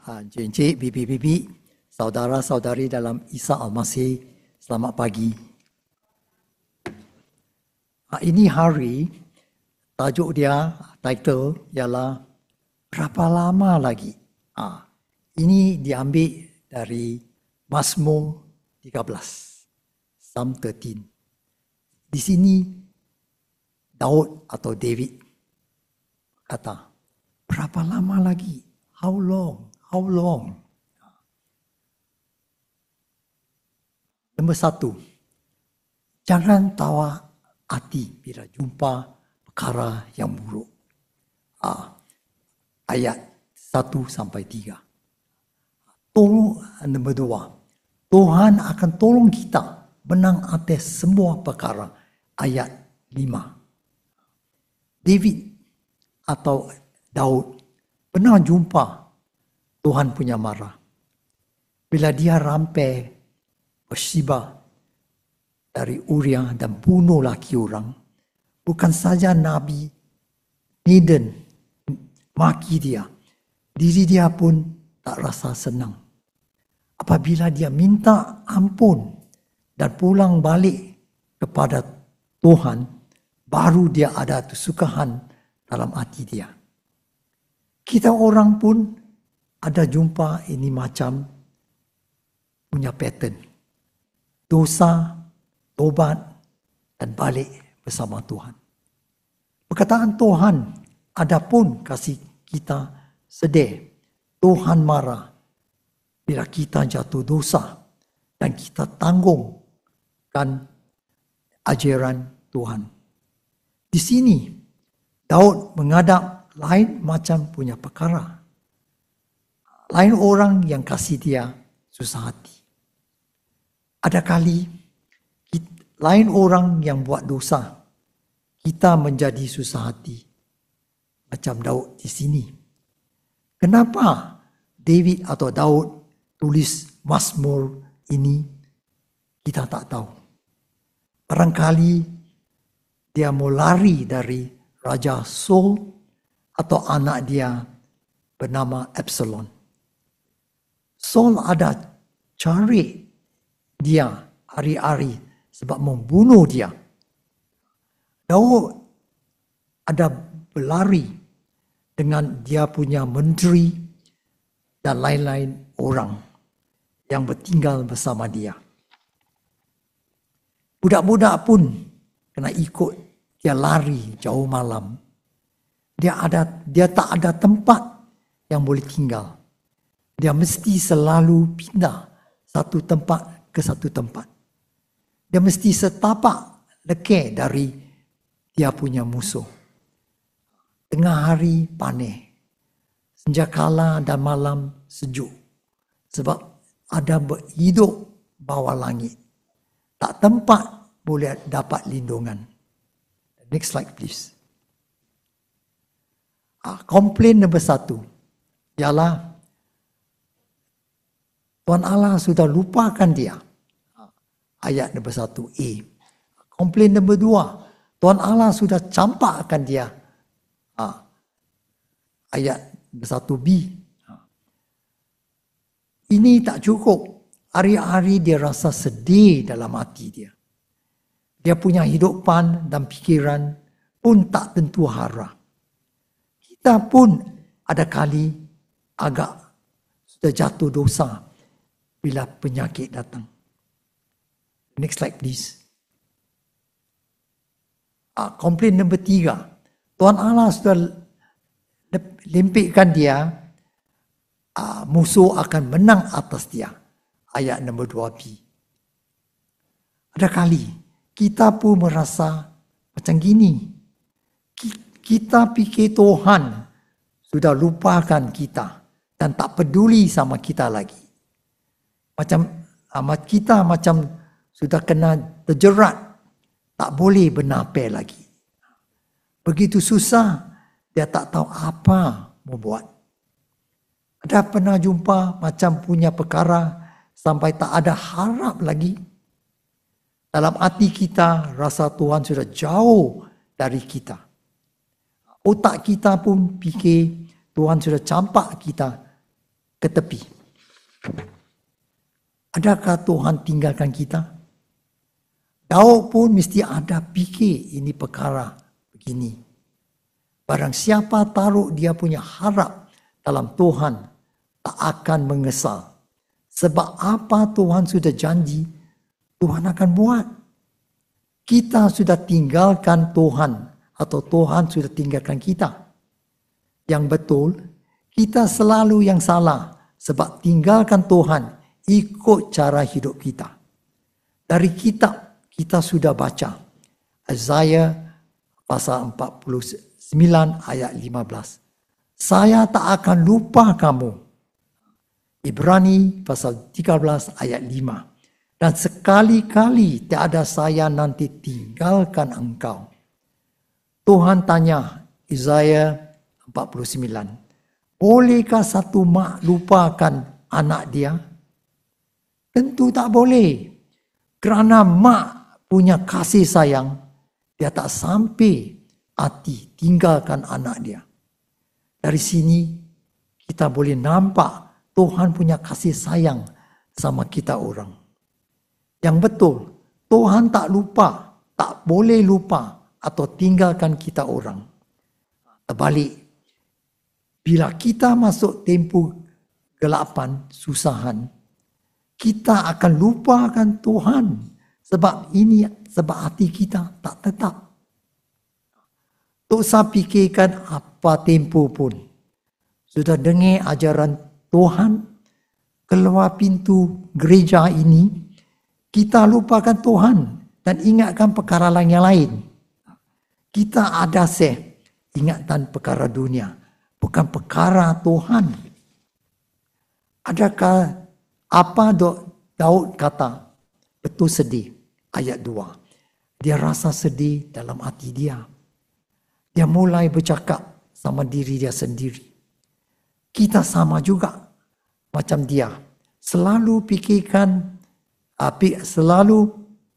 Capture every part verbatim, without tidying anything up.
Encik, bibi-bibi, saudara-saudari dalam Isa Al-Masih, selamat pagi. Ini hari, tajuk dia, title ialah Berapa Lama Lagi? Ini diambil dari Mazmur tiga belas, Psalm tiga belas. Di sini, Daud atau David kata, berapa lama lagi? How long? How long? Nombor satu, jangan tawa hati bila jumpa perkara yang buruk. Ah, ayat satu sampai tiga. Tolong, nombor dua, Tuhan akan tolong kita menang atas semua perkara. Ayat lima. David atau Daud pernah jumpa Tuhan punya marah. Bila dia rampai Bathsheba dari Uriah dan bunuh laki orang, bukan saja Nabi Nathan maki dia, diri dia pun tak rasa senang. Apabila dia minta ampun dan pulang balik kepada Tuhan, baru dia ada kesukaan dalam hati dia. Kita orang pun ada jumpa ini macam punya pattern. Dosa, tobat dan balik bersama Tuhan. Perkataan Tuhan ada pun kasih kita sedih. Tuhan marah bila kita jatuh dosa dan kita tanggungkan ajaran Tuhan. Di sini Daud menghadap lain macam punya perkara. Lain orang yang kasih dia susah hati. Ada kali lain orang yang buat dosa, kita menjadi susah hati. Macam Daud di sini. Kenapa David atau Daud tulis Mazmur ini? Kita tak tahu. Barangkali dia mau lari dari Raja Saul atau anak dia bernama Absalom. Saul ada cari dia hari-hari sebab membunuh dia. Daud ada berlari dengan dia punya menteri dan lain-lain orang yang bertinggal bersama dia. Budak-budak pun kena ikut dia lari jauh malam. Dia ada dia tak ada tempat yang boleh tinggal. Dia mesti selalu pindah satu tempat ke satu tempat. Dia mesti setapak lekeh dari dia punya musuh. Tengah hari panas. Senjakala dan malam sejuk. Sebab ada hidup bawah langit. Tak tempat boleh dapat lindungan. Next slide please. Ah, komplain nombor satu ialah Tuhan Allah sudah lupakan dia. Ayat nombor satu A. Komplain nombor dua, Tuhan Allah sudah campakkan dia. Ah, ayat nombor satu B. Ini tak cukup. Hari-hari dia rasa sedih dalam hati dia. Dia punya hidupan dan pikiran pun tak tentu hara. Kita pun ada kali agak sudah jatuh dosa bila penyakit datang. Next slide please. Ah, komplain nombor tiga. Tuhan Allah sudah limpikkan dia, ah, musuh akan menang atas dia. Ayat nombor dua B. Ada kali kita pun merasa macam gini. Kita fikir Tuhan sudah lupakan kita dan tak peduli sama kita lagi. Macam amat kita macam sudah kena terjerat, tak boleh bernafas lagi. Begitu susah, dia tak tahu apa mau buat. Ada pernah jumpa macam punya perkara sampai tak ada harap lagi? Dalam hati kita rasa Tuhan sudah jauh dari kita. Otak kita pun fikir Tuhan sudah campak kita ke tepi. Adakah Tuhan tinggalkan kita? Daud pun mesti ada fikir ini perkara begini. Barang siapa taruh dia punya harap dalam Tuhan, tak akan mengesal. Sebab apa Tuhan sudah janji, Tuhan akan buat. Kita sudah tinggalkan Tuhan atau Tuhan sudah tinggalkan kita. Yang betul, kita selalu yang salah sebab tinggalkan Tuhan ikut cara hidup kita. Dari kitab kita sudah baca Isaiah pasal empat puluh sembilan ayat lima belas. Saya tak akan lupa kamu. Ibrani pasal tiga belas ayat lima. Dan sekali-kali tiada saya nanti tinggalkan engkau. Tuhan tanya Isaiah empat puluh sembilan. Bolehkah satu mak lupakan anak dia? Tentu tak boleh. Kerana mak punya kasih sayang, dia tak sampai hati tinggalkan anak dia. Dari sini kita boleh nampak Tuhan punya kasih sayang sama kita orang. Yang betul, Tuhan tak lupa, tak boleh lupa atau tinggalkan kita orang. Terbalik, bila kita masuk tempoh gelapan, susahan, kita akan lupakan Tuhan sebab ini sebab hati kita tak tetap. Tak usah fikirkan apa tempoh pun. Sudah dengar ajaran Tuhan, keluar pintu gereja ini, kita lupakan Tuhan dan ingatkan perkara lain yang lain. Kita ada seh ingatan perkara dunia, bukan perkara Tuhan. Adakah apa Daud kata? Betul sedih. Ayat dua. Dia rasa sedih dalam hati dia. Dia mulai bercakap sama diri dia sendiri. Kita sama juga macam dia. Selalu fikirkan, selalu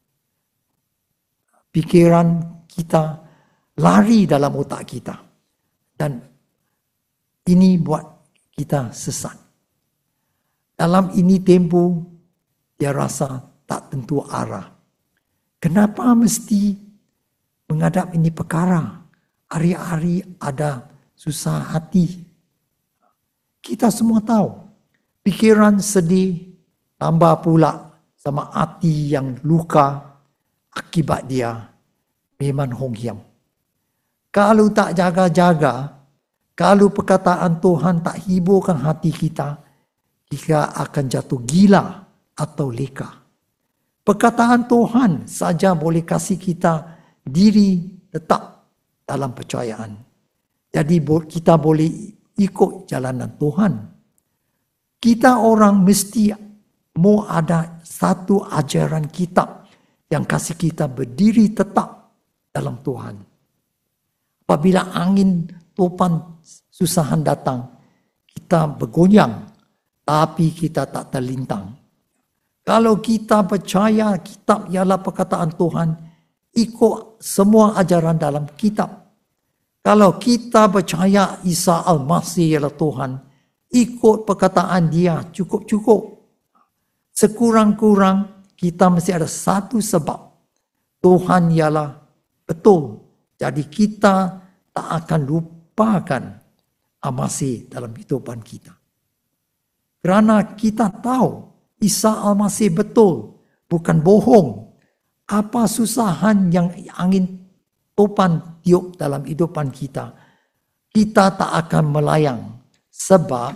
pikiran kita lari dalam otak kita. Dan ini buat kita sesat. Dalam ini tempoh, dia rasa tak tentu arah. Kenapa mesti menghadap ini perkara? Hari-hari ada susah hati. Kita semua tahu. Pikiran sedih, tambah pula sama hati yang luka akibat dia memang honghiam. Kalau tak jaga-jaga, kalau perkataan Tuhan tak hiburkan hati kita, kita akan jatuh gila atau leka. Perkataan Tuhan saja boleh kasih kita diri tetap dalam percayaan. Jadi kita boleh ikut jalanan Tuhan. Kita orang mesti mau ada satu ajaran kitab yang kasih kita berdiri tetap dalam Tuhan. Apabila angin topan susahan datang, kita bergoyang, tapi kita tak terlintang. Kalau kita percaya kitab ialah perkataan Tuhan, ikut semua ajaran dalam kitab. Kalau kita percaya Isa Al-Masih ialah Tuhan, ikut perkataan dia cukup-cukup. Sekurang-kurang kita mesti ada satu sebab. Tuhan ialah betul. Jadi kita tak akan lupakan Al-Masih dalam kehidupan kita. Kerana kita tahu Isa Al-Masih betul, bukan bohong. Apa susahan yang angin topan tiup dalam kehidupan kita, kita tak akan melayang. Sebab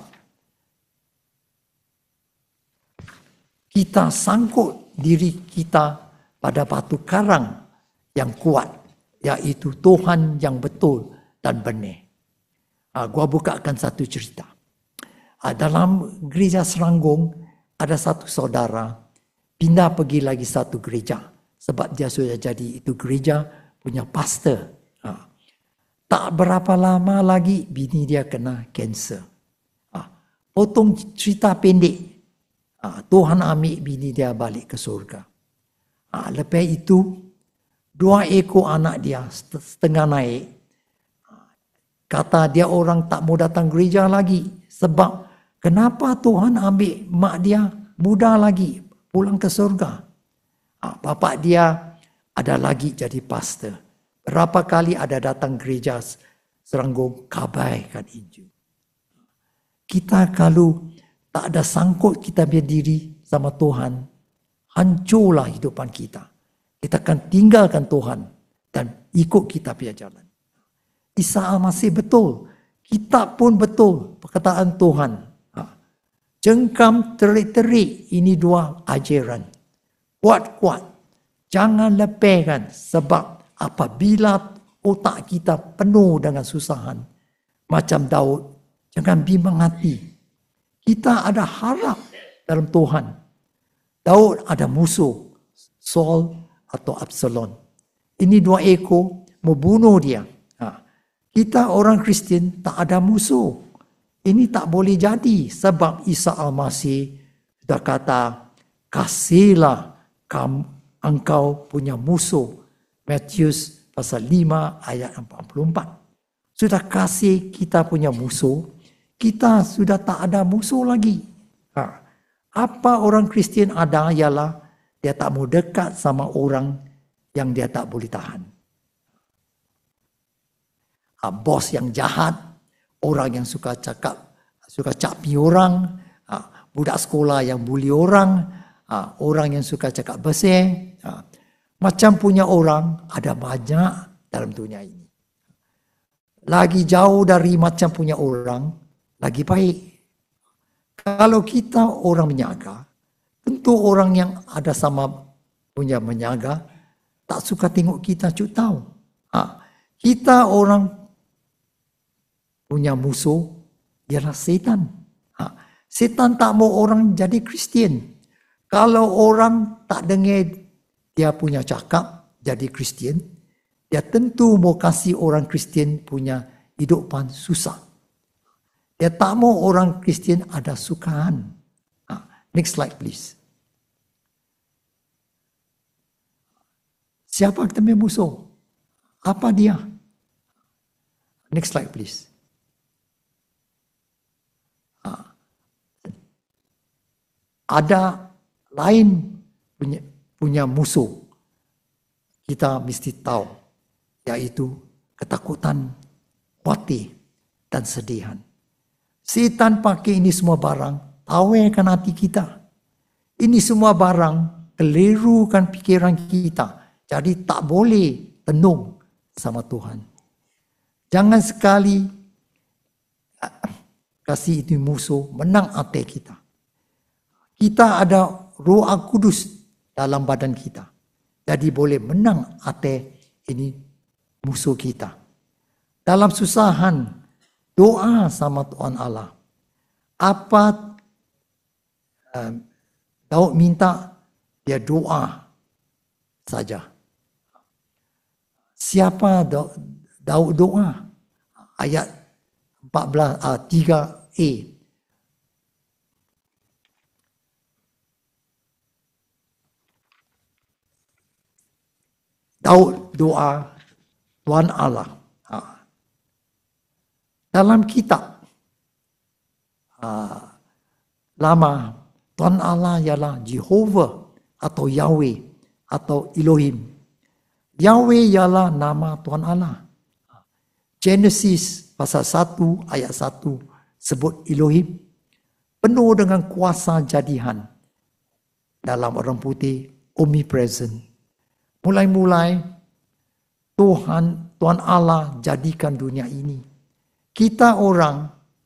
kita sangkut diri kita pada batu karang yang kuat, iaitu Tuhan yang betul dan benar. Ha, gua bukakan satu cerita. Ha, dalam gereja Seranggung, ada satu saudara pindah pergi lagi satu gereja sebab dia sudah jadi itu gereja punya pastor. Ha. Tak berapa lama lagi bini dia kena kanser. Ha. Potong cerita pendek, ha. Tuhan ambil bini dia balik ke surga. Ha. Lepas itu dua ekor anak dia setengah naik. Kata dia orang tak mau datang gereja lagi sebab Kenapa Tuhan ambil mak dia muda lagi pulang ke surga? Ha, bapa dia ada lagi jadi pastor. Berapa kali ada datang gereja Seranggung kabaikan Injil. Kita kalau tak ada sangkut kita berdiri sama Tuhan, hancurlah hidupan kita. Kita akan tinggalkan Tuhan dan ikut kita punya jalan. Isa Al-Masih betul. Kitab pun betul. Perkataan Tuhan. Ha. Jengkam terik-terik. Ini dua ajaran. Kuat-kuat. Jangan lepaskan. Sebab apabila otak kita penuh dengan susahan. Macam Daud. Jangan bimbang hati. Kita ada harap dalam Tuhan. Daud ada musuh. Saul atau Absalom. Ini dua ekor membunuh dia. Ha. Kita orang Kristian tak ada musuh. Ini tak boleh jadi. Sebab Isa Al-Masih sudah kata, kasihlah kamu, engkau punya musuh. Matius pasal lima ayat empat puluh empat. Sudah kasih kita punya musuh. Kita sudah tak ada musuh lagi. Ha. Apa orang Kristian ada ialah dia tak mau dekat sama orang yang dia tak boleh tahan. Ha, bos yang jahat, orang yang suka cakap, suka capi orang, ha, budak sekolah yang bully orang, ha, orang yang suka cakap besar. Ha, macam punya orang ada banyak dalam dunia ini. Lagi jauh dari macam punya orang, lagi baik. Kalau kita orang menyaga, tentu orang yang ada sama punya menyaga tak suka tengok kita cuk tahu. Ha, kita orang punya musuh ialah setan. Ha, setan tak mau orang jadi Kristian. Kalau orang tak dengar dia punya cakap jadi Kristian, dia tentu mau kasih orang Kristian punya hidupan susah. Dia tak mau orang Kristian ada sukaan. Ha, next slide please. Siapa kita punya musuh? Apa dia? Next slide please. Ha. Ada lain punya, punya musuh. Kita mesti tahu. Iaitu ketakutan, khawatir dan sedihan. Setan pakai ini semua barang, tawarkan hati kita. Ini semua barang, kelirukan fikiran kita. Jadi tak boleh tenung sama Tuhan. Jangan sekali kasih itu musuh menang hati kita. Kita ada Roh Kudus dalam badan kita. Jadi boleh menang hati ini musuh kita. Dalam susahan, doa sama Tuhan Allah. Apa uh, Daud minta, dia doa saja. Siapa Daud doa? Ayat empat belas, uh, tiga a. Daud doa Tuhan Allah. Ha. Dalam kitab uh, lama, Tuhan Allah ialah Jehovah atau Yahweh atau Elohim. Yahweh ialah nama Tuhan Allah. Genesis pasal satu ayat satu sebut Elohim. Penuh dengan kuasa jadian. Dalam orang putih, omnipresent. Mulai-mulai Tuhan, Tuhan Allah jadikan dunia ini. Kita orang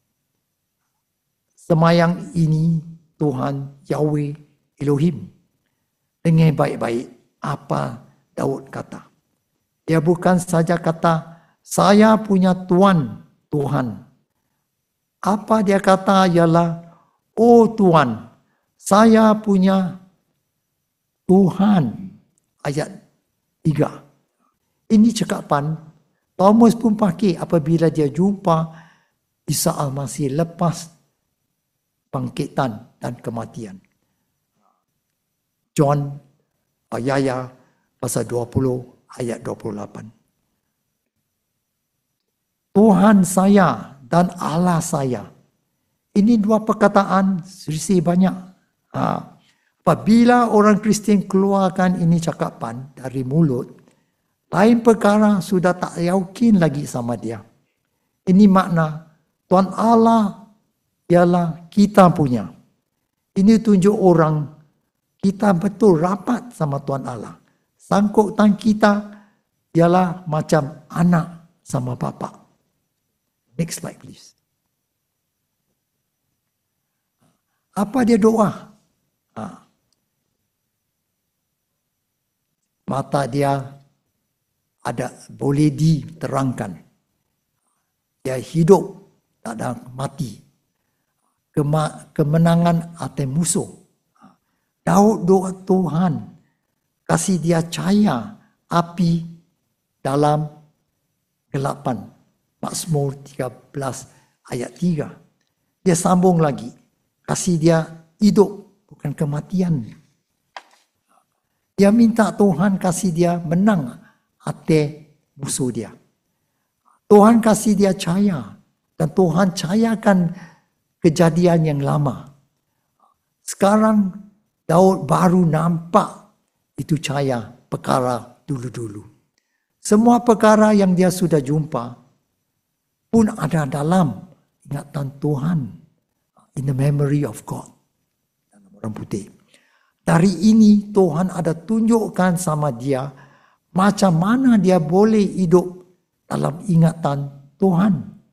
semayang ini Tuhan Yahweh Elohim. Dengar baik-baik apa Daud kata. Dia bukan saja kata, saya punya Tuhan, Tuhan. Apa dia kata ialah, oh Tuhan, saya punya Tuhan. Ayat tiga. Ini cakapan Thomas pun pakai apabila dia jumpa Isa Al-Masih lepas bangkitan dan kematian. John Yahya pasal dua puluh ayat dua puluh lapan. Tuhan saya dan Allah saya. Ini dua perkataan selisih banyak. Ha. Apabila orang Kristian keluarkan ini cakapan dari mulut, lain perkara sudah tak yakin lagi sama dia. Ini makna Tuhan Allah ialah kita punya. Ini tunjuk orang kita betul rapat sama Tuhan Allah. Sangkutan kita ialah macam anak sama bapa. Next slide please. Apa dia doa? Ha. Mata dia ada boleh diterangkan. Dia hidup, tak ada mati. Kema, kemenangan atas musuh. Daud doa Tuhan, kasih dia cahaya api dalam gelapan. Mazmur tiga belas ayat tiga. Dia sambung lagi. Kasih dia hidup, bukan kematian. Dia minta Tuhan kasih dia menang atas musuh dia. Tuhan kasih dia cahaya. Dan Tuhan cahayakan kejadian yang lama. Sekarang Daud baru nampak itu cahaya perkara dulu-dulu. Semua perkara yang dia sudah jumpa pun ada dalam ingatan Tuhan. In the memory of God. Dalam orang putih. Dari ini Tuhan ada tunjukkan sama dia macam mana dia boleh hidup dalam ingatan Tuhan.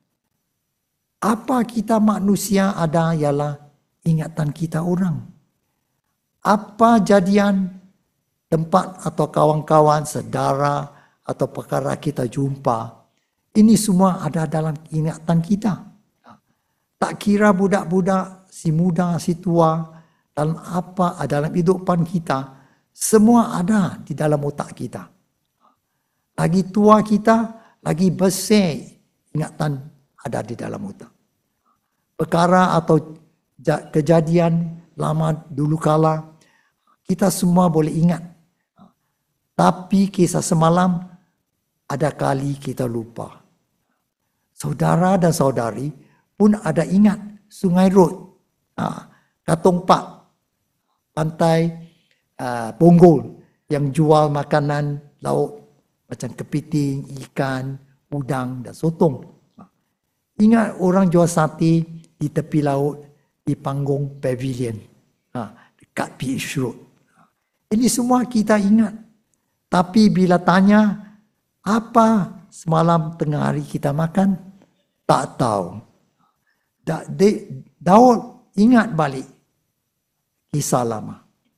Apa kita manusia ada ialah ingatan kita orang. Apa jadian tempat atau kawan-kawan, saudara atau perkara kita jumpa, ini semua ada dalam ingatan kita. Tak kira budak-budak, si muda, si tua, dalam apa, dalam hidupan kita, semua ada di dalam otak kita. Lagi tua kita, lagi besar ingatan ada di dalam otak. Perkara atau kejadian lama dulu kala, kita semua boleh ingat. Tapi kisah semalam, ada kali kita lupa. Saudara dan saudari pun ada ingat Sungai Road, ha, Katong Park, pantai uh, Bonggol yang jual makanan laut macam kepiting, ikan, udang dan sotong. Ingat orang jual sate di tepi laut di panggung pavilion, ha, dekat Beach Road. Ini semua kita ingat. Tapi bila tanya apa semalam tengah hari kita makan, tak tahu. Daud ingat balik kisah lama.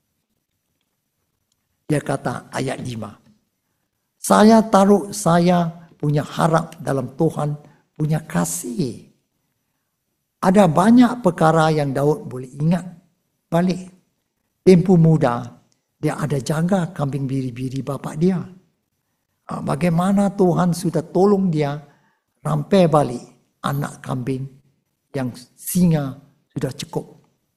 Dia kata ayat lima. Saya taruh saya punya harap dalam Tuhan punya kasih. Ada banyak perkara yang Daud boleh ingat balik. Tempoh muda, dia ada jaga kambing biri-biri bapa dia. Bagaimana Tuhan sudah tolong dia rampai balik anak kambing yang singa sudah cukup.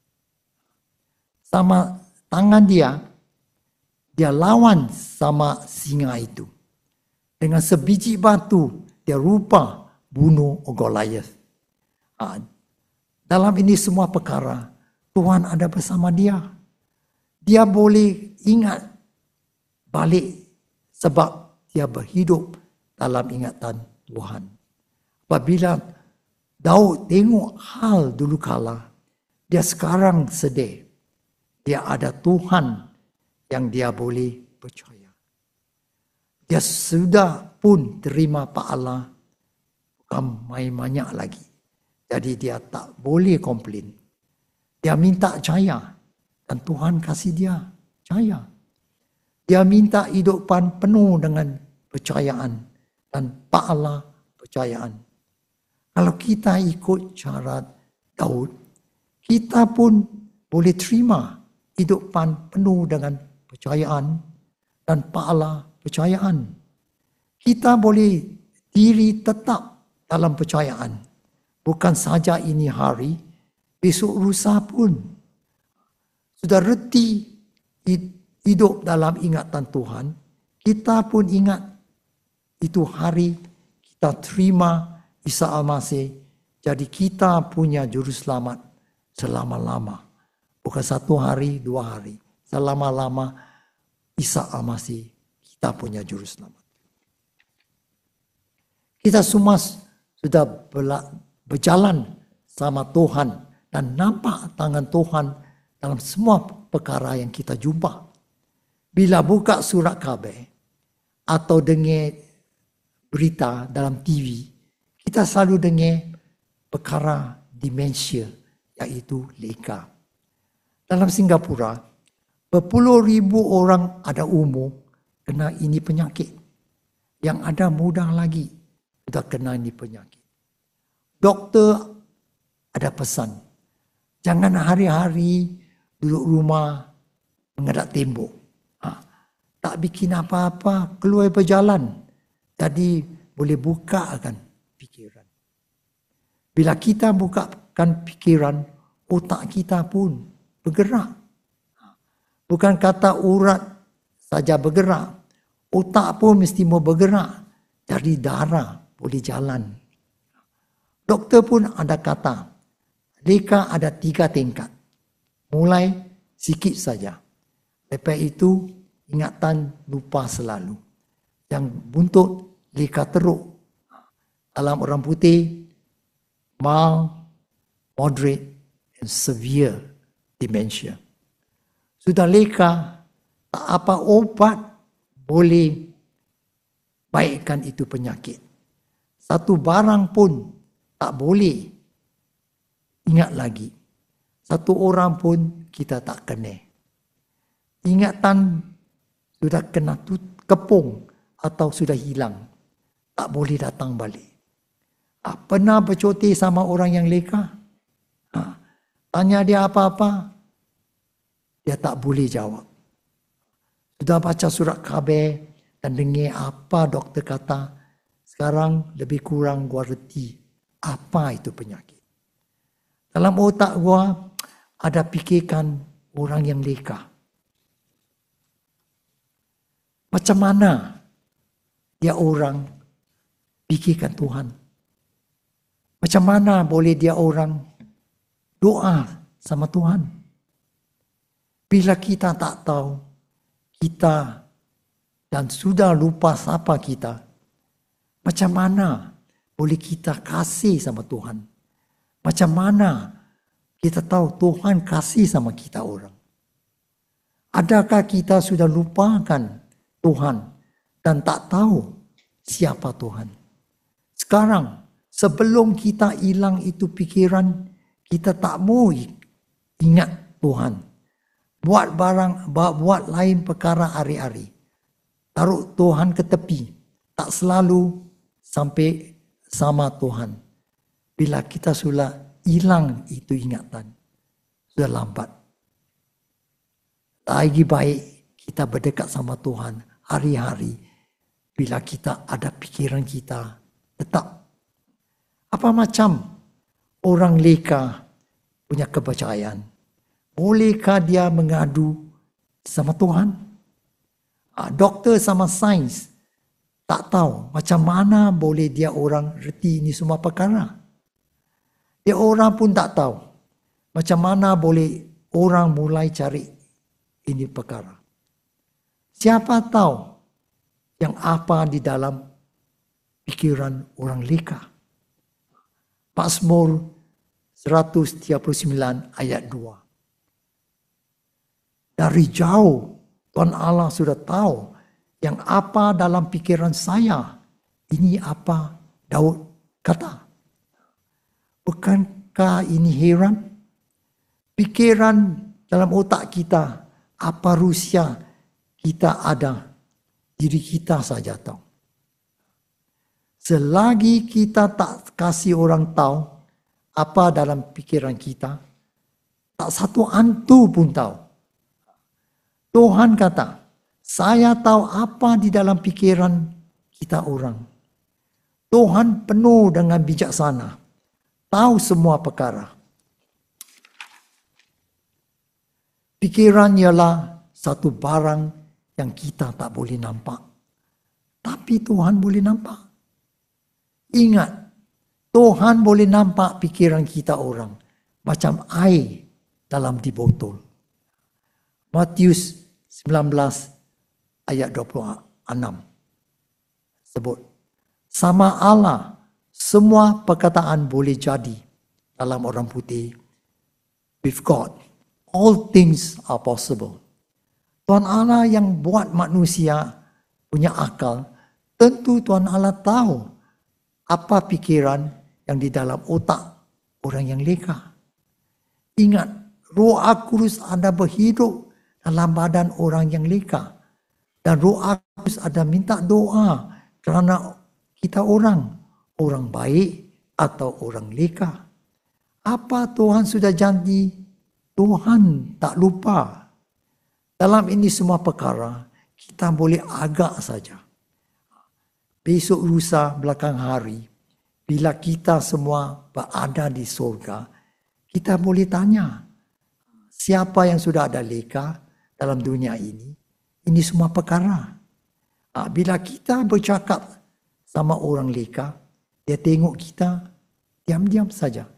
Sama tangan dia, dia lawan sama singa itu. Dengan sebiji batu, dia rupa bunuh Goliath. Ha, dalam ini semua perkara, Tuhan ada bersama dia. Dia boleh ingat balik sebab dia berhidup dalam ingatan Tuhan. Apabila Daud tengok hal dulu kala, dia sekarang sedih. Dia ada Tuhan yang dia boleh percaya. Dia sudah pun terima pahala, bukan main banyak lagi. Jadi dia tak boleh komplain. Dia minta cahaya dan Tuhan kasih dia cahaya. Dia minta hidupan penuh dengan percayaan dan pahala percayaan. Kalau kita ikut cara Daud, kita pun boleh terima hidupan penuh dengan percayaan dan pahala percayaan. Kita boleh diri tetap dalam percayaan. Bukan saja ini hari, besok lusa pun. Sudah reti hidup dalam ingatan Tuhan, kita pun ingat itu hari kita terima Isa Al-Masih Jadi kita punya juru selamat selama-lama. Bukan satu hari, dua hari. Selama-lama Isa Al-Masih kita punya juru selamat. Kita semua sudah berjalan sama Tuhan dan nampak tangan Tuhan dalam semua perkara yang kita jumpa. Bila buka surat khabar atau dengar berita dalam T V, kita selalu dengar perkara demensia, iaitu leka. Dalam Singapura, berpuluh ribu orang ada umur kena ini penyakit. Yang ada muda lagi sudah kena ini penyakit. Doktor ada pesan, jangan hari-hari duduk rumah menghadap tembok. Ha, tak bikin apa-apa, keluar berjalan. Jadi boleh bukakan pikiran. Bila kita bukakan pikiran, otak kita pun bergerak. Bukan kata urat saja bergerak, otak pun mesti mau bergerak. Dari darah boleh jalan. Doktor pun ada kata, leka ada tiga tingkat. Mulai sikit saja. Lepas itu, ingatan lupa selalu. Yang buntut, leka teruk. Dalam orang putih, mild, moderate, and severe dementia. Sudah leka, tak apa obat boleh baikkan itu penyakit. Satu barang pun tak boleh ingat lagi. Satu orang pun kita tak kena. Ingatan sudah kena kepung atau sudah hilang. Tak boleh datang balik. Ha, pernah bercuti sama orang yang leka? Ha, tanya dia apa-apa, dia tak boleh jawab. Sudah baca surat khabar dan dengar apa doktor kata, sekarang lebih kurang gua reti apa itu penyakit. Dalam otak gua ada fikirkan orang yang leka. Macam mana dia orang fikirkan Tuhan? Macam mana boleh dia orang doa sama Tuhan? Bila kita tak tahu, kita dan sudah lupa siapa kita, macam mana boleh kita kasih sama Tuhan? Macam mana kita tahu Tuhan kasih sama kita orang? Adakah kita sudah lupakan Tuhan dan tak tahu siapa Tuhan? Sekarang, sebelum kita hilang itu pikiran, kita tak mau ingat Tuhan. Buat barang, buat lain perkara hari-hari. Taruh Tuhan ke tepi. Tak selalu sampai sama Tuhan. Bila kita sudah hilang itu ingatan, sudah lambat. Lagi baik kita berdekat sama Tuhan hari-hari. Bila kita ada pikiran kita tetap. Apa macam orang leka punya kepercayaan? Bolehkah dia mengadu sama Tuhan? Doktor sama sains tak tahu macam mana boleh dia orang reti ini semua perkara. Dia orang pun tak tahu macam mana boleh orang mulai cari ini perkara. Siapa tahu yang apa di dalam pikiran orang leka? Mazmur seratus tiga puluh sembilan ayat dua. Dari jauh Tuhan Allah sudah tahu yang apa dalam pikiran saya. Ini apa Daud kata. Bukankah ini heran? Pikiran dalam otak kita, apa rusia kita ada, diri kita saja tahu. Selagi kita tak kasih orang tahu apa dalam pikiran kita, tak satu antu pun tahu. Tuhan kata, saya tahu apa di dalam pikiran kita orang. Tuhan penuh dengan bijaksana, tahu semua perkara. Pikiran ialah satu barang yang kita tak boleh nampak. Tapi Tuhan boleh nampak. Ingat, Tuhan boleh nampak pikiran kita orang macam air dalam di botol. Matius sembilan belas ayat dua puluh enam sebut, sama Allah semua perkataan boleh jadi dalam orang putih. With God, all things are possible. Tuhan Allah yang buat manusia punya akal, tentu Tuhan Allah tahu apa pikiran yang di dalam otak orang yang leka. Ingat, Roh Kudus ada berhidup dalam badan orang yang leka. Dan Roh Kudus ada minta doa kerana kita orang, orang baik atau orang leka. Apa Tuhan sudah janji, Tuhan tak lupa. Dalam ini semua perkara, kita boleh agak saja. Besok lusa belakang hari, bila kita semua berada di surga, kita boleh tanya, siapa yang sudah ada leka dalam dunia ini? Ini semua perkara. Bila kita bercakap sama orang leka, dia tengok kita, diam-diam saja.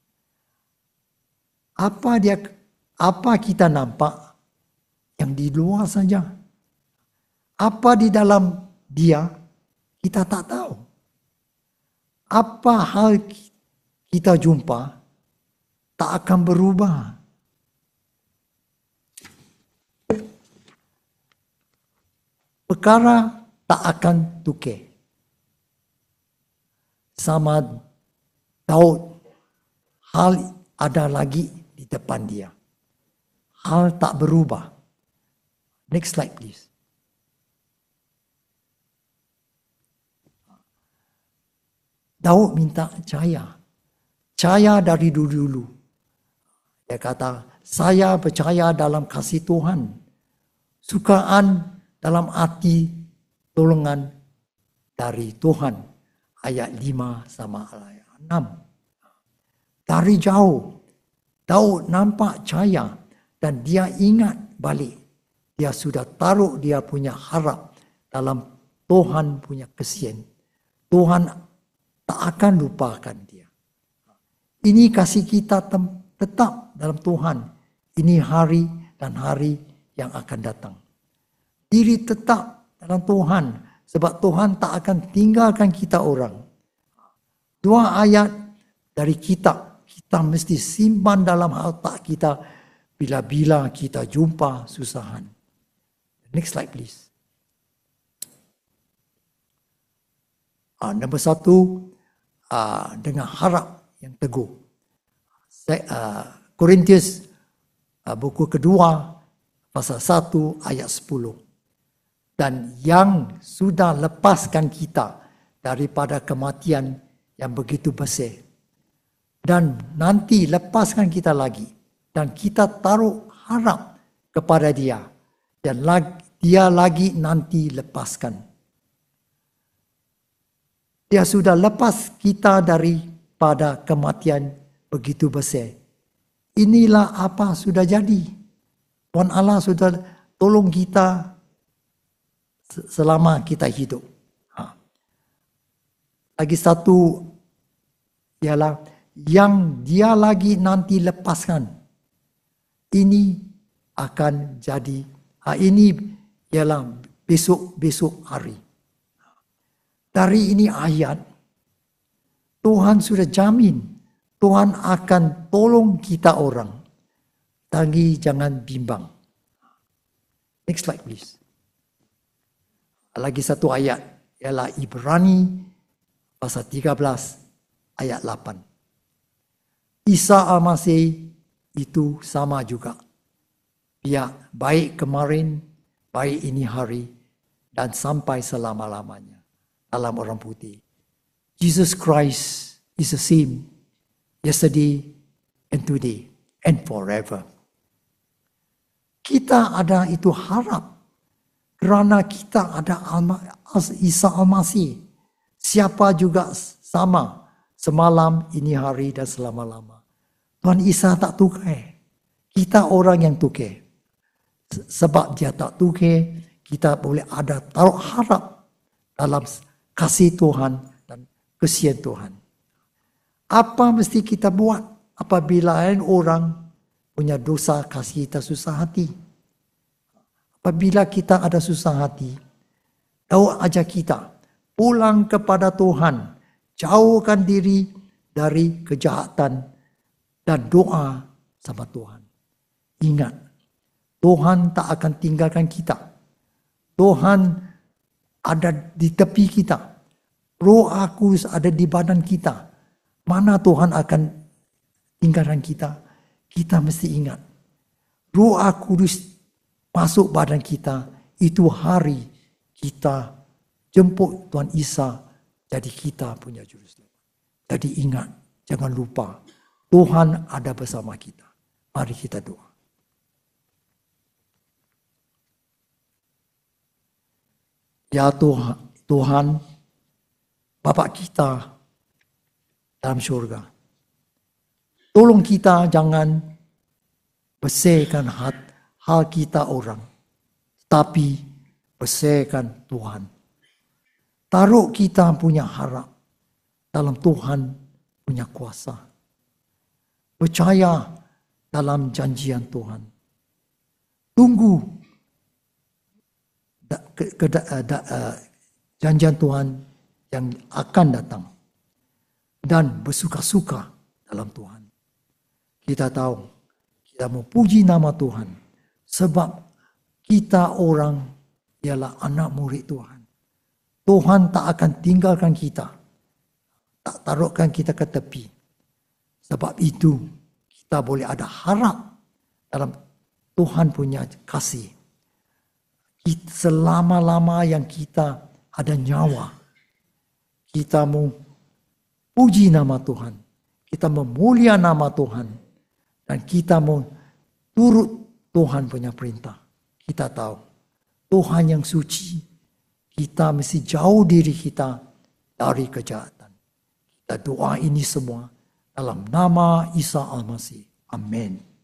Apa dia, apa kita nampak yang di luar saja? Apa di dalam dia, kita tak tahu. Apa hal kita jumpa, tak akan berubah. Perkara tak akan tukar. Sama Daud, hal ada lagi di depan dia. Hal tak berubah. Next slide please. Daud minta cahaya. Cahaya dari dulu-dulu. Dia kata, saya percaya dalam kasih Tuhan. Sukaan dalam arti tolongan dari Tuhan. Ayat lima sama ayat enam. Dari jauh, Daud nampak cahaya dan dia ingat balik. Dia sudah taruh dia punya harap dalam Tuhan punya kesian. Tuhan tak akan lupakan dia. Ini kasih kita tetap dalam Tuhan. Ini hari dan hari yang akan datang. Diri tetap dalam Tuhan. Sebab Tuhan tak akan tinggalkan kita orang. Dua ayat dari kitab. Kita mesti simpan dalam otak kita. Bila-bila kita jumpa susahan. Next slide please. Uh, nombor satu. Uh, dengan harap yang teguh. Korintius uh, uh, buku kedua. Pasal satu ayat sepuluh. Dan yang sudah lepaskan kita daripada kematian yang begitu besar. Dan nanti lepaskan kita lagi. Dan kita taruh harap kepada dia. Dan dia lagi nanti lepaskan. Dia sudah lepas kita daripada kematian begitu besar. Inilah apa sudah jadi. Tuhan Allah sudah tolong kita selama kita hidup. Ha. Lagi satu ialah yang dia lagi nanti lepaskan. Ini akan jadi. Ha, ini ialah besok-besok hari. Dari ini ayat, Tuhan sudah jamin. Tuhan akan tolong kita orang. Tapi jangan bimbang. Next slide please. Lagi satu ayat ialah Ibrani pasal tiga belas ayat lapan. Isa Al-Masih itu sama juga. Dia baik kemarin, baik ini hari dan sampai selama-lamanya dalam orang putih. Jesus Christ is the same yesterday and today and forever. Kita ada itu harap. Kerana kita ada Isa Al-Masih. Siapa juga sama. Semalam, ini hari dan selama-lama. Tuhan Isa tak tukar. Kita orang yang tukar. Sebab dia tak tukar, kita boleh ada taruh harap dalam kasih Tuhan dan kesian Tuhan. Apa mesti kita buat apabila lain orang punya dosa kasih kita susah hati? Apabila kita ada susah hati, tahu aja kita pulang kepada Tuhan, jauhkan diri dari kejahatan dan doa sama Tuhan. Ingat, Tuhan tak akan tinggalkan kita. Tuhan ada di tepi kita. Roh Kudus ada di badan kita. Mana Tuhan akan tinggalkan kita? Kita mesti ingat. Roh Kudus masuk badan kita. Itu hari kita jemput Tuhan Isa jadi kita punya juru selamat. Jadi ingat, jangan lupa. Tuhan ada bersama kita. Mari kita doa. Ya Tuhan, Tuhan, Bapa kita dalam surga. Tolong kita jangan bersihkan hal kita orang. Tapi bersihkan Tuhan. Taruh kita punya harap dalam Tuhan punya kuasa. Percaya dalam janjian Tuhan. Tunggu ke, ke, da, uh, janjian Tuhan yang akan datang. Dan bersuka-suka dalam Tuhan. Kita tahu, kita mau puji nama Tuhan. Sebab kita orang ialah anak murid Tuhan. Tuhan tak akan tinggalkan kita. Tak taruhkan kita ke tepi. Sebab itu, kita boleh ada harap dalam Tuhan punya kasih. Selama-lama yang kita ada nyawa, kita mau puji nama Tuhan, kita memulia nama Tuhan, dan kita mau turut Tuhan punya perintah. Kita tahu Tuhan yang suci, kita mesti jauh diri kita dari kejahatan. Kita doa ini semua dalam nama Isa Al-Masih. Amin.